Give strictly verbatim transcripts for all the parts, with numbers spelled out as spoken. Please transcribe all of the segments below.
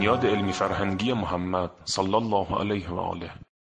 بنیاد علمی فرهنگی محمد صلی الله علیه و آله.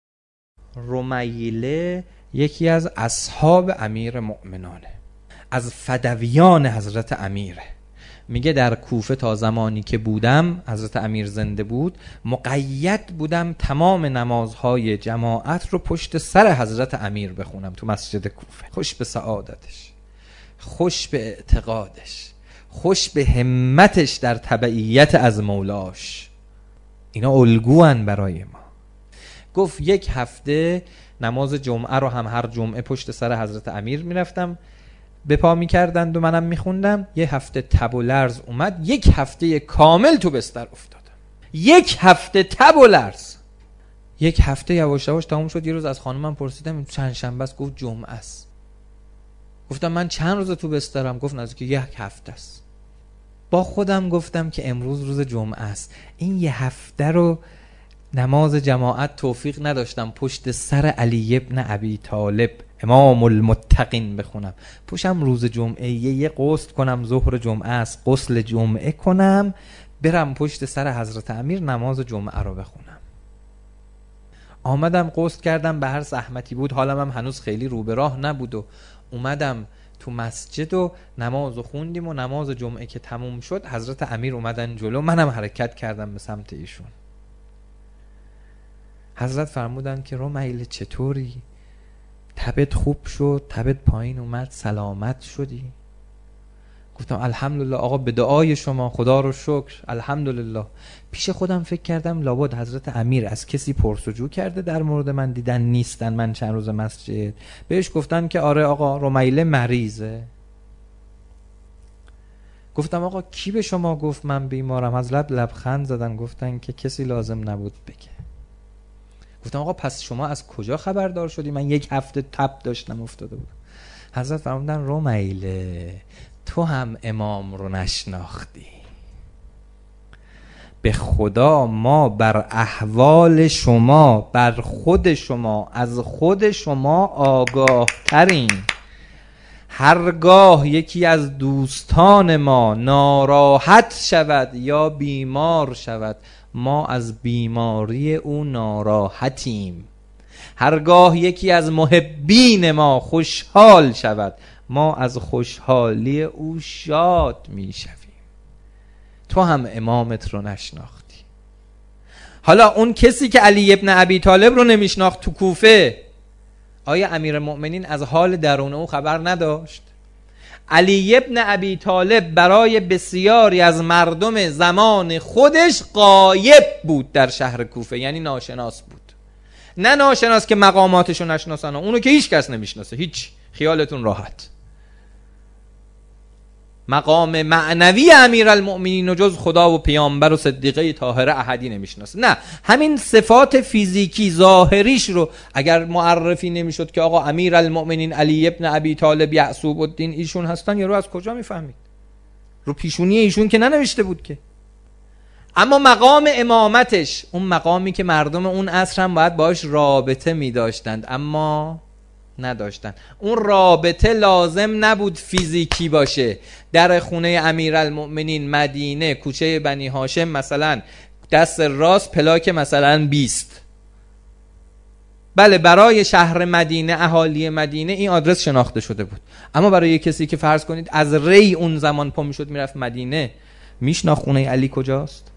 رمیله یکی از اصحاب امیر مؤمنانه، از فدویان حضرت امیره. میگه در کوفه تا زمانی که بودم، حضرت امیر زنده بود، مقید بودم تمام نمازهای جماعت رو پشت سر حضرت امیر بخونم تو مسجد کوفه. خوش به سعادتش، خوش به اعتقادش، خوش به همتش در تبعیت از مولاش. اینا الگوان برای ما. گفت یک هفته نماز جمعه رو هم هر جمعه پشت سر حضرت امیر میرفتم، به پا میکردند و منم میخوندم. یه هفته تب و لرز اومد، یک هفته کامل تو بستر افتادم. یک هفته تب و لرز. یک هفته یواش یواش تموم شد. یه روز از خانمم پرسیدم چند شنبه است؟ گفت جمعه است. گفتم من چند روز تو بسترم؟ گفت نزدیک یک هفته است. با خودم گفتم که امروز روز جمعه است، این یه هفته رو نماز جماعت توفیق نداشتم پشت سر علی ابن ابی طالب امام المتقین بخونم. پشم روز جمعه یه, یه غسل کنم، ظهر جمعه است، غسل جمعه کنم، برم پشت سر حضرت امیر نماز جمعه رو بخونم. آمدم غسل کردم، به هر زحمتی بود، حالم هم هنوز خیلی رو به راه نبود و اومدم تو مسجد و نماز خوندیم و نماز جمعه که تموم شد حضرت امیر اومدن جلو، منم حرکت کردم به سمت ایشون. حضرت فرمودن که رمیله چطوری؟ تبت خوب شد؟ تبت پایین اومد؟ سلامت شدی؟ گفتم الحمدلله آقا، به دعای شما، خدا رو شکر، الحمدلله. پیش خودم فکر کردم لابد حضرت امیر از کسی پرسجو کرده در مورد من، دیدن نیستن من چند روز مسجد، بهش گفتن که آره آقا رمیله مریضه. گفتم آقا کی به شما گفت من بیمارم؟ از لب لبخند زدن، گفتن که کسی لازم نبود بگه. گفتم آقا پس شما از کجا خبردار شدی؟ من یک هفته تب داشتم افتاده بودم. حضرت فرمودن رمیله تو هم امام رو نشناختی. به خدا ما بر احوال شما، بر خود شما، از خود شما آگاه ترین. هرگاه یکی از دوستان ما ناراحت شود یا بیمار شود، ما از بیماری او ناراحتیم. هرگاه یکی از محبین ما خوشحال شود، ما از خوشحالی او شاد می شویم. تو هم امامت رو نشناختی. حالا اون کسی که علی ابن ابی طالب رو نمیشناخت تو کوفه، آیا امیر المؤمنین از حال درون او خبر نداشت؟ علی ابن ابی طالب برای بسیاری از مردم زمان خودش غایب بود در شهر کوفه، یعنی ناشناس بود. نه ناشناس که مقاماتشو نشناسن، اونو که هیچ کس نمیشناسه، هیچ، خیالتون راحت. مقام معنوی امیرالمؤمنین و جز خدا و پیامبر و صدیقه طاهره احدی نمیشناسه. نه، همین صفات فیزیکی ظاهریش رو اگر معرفی نمیشد که آقا امیرالمؤمنین علی ابن ابی طالب یعصوب الدین ایشون هستن، یارو از کجا میفهمید؟ رو پیشونی ایشون که ننوشته بود که. اما مقام امامتش، اون مقامی که مردم اون عصر هم باید باش رابطه می داشتند اما نداشتن. اون رابطه لازم نبود فیزیکی باشه. در خونه امیرالمؤمنین مدینه کوچه بنی هاشم مثلا دست راست پلاک مثلا بیست، بله برای شهر مدینه، اهالی مدینه این آدرس شناخته شده بود. اما برای کسی که فرض کنید از ری اون زمان پا میشد میرفت مدینه، میشناخت خونه علی کجاست؟